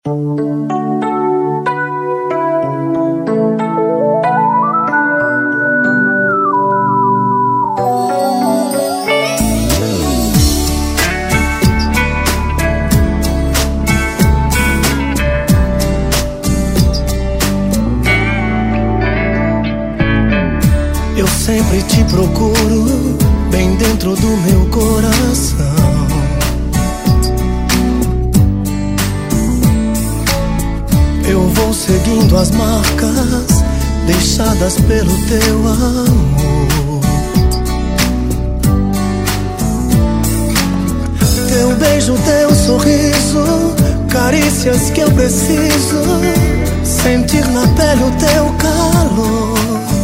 Eu sempre te procuro bem dentro do meu coração. Eu vou seguindo as marcas deixadas pelo teu amor. Teu beijo, teu sorriso, carícias que eu preciso sentir na pele o teu calor.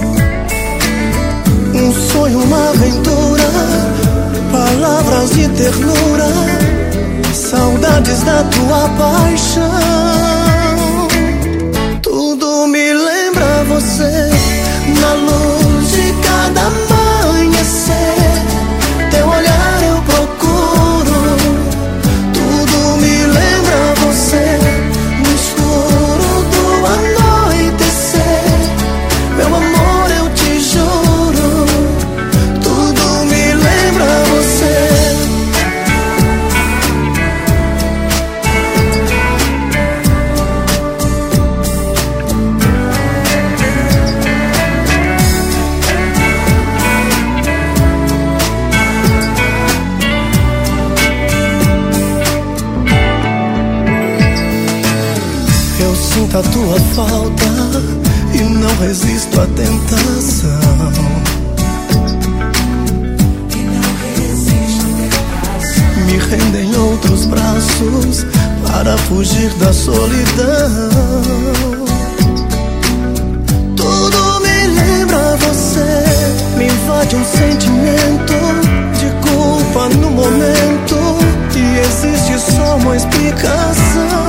Um sonho, uma aventura, palavras de ternura, saudades da tua paixão. Tudo me lembra você, na luz de cada amanhecer. Teu olhar eu procuro. Tudo me lembra você, no escuro do anoitecer. Meu amor, eu te juro, tudo me lembra você. Eu sinto a tua falta e não resisto à tentação. Me rendo em outros braços para fugir da solidão. Tudo me lembra você, me invade um sentimento de culpa no momento, e existe só uma explicação.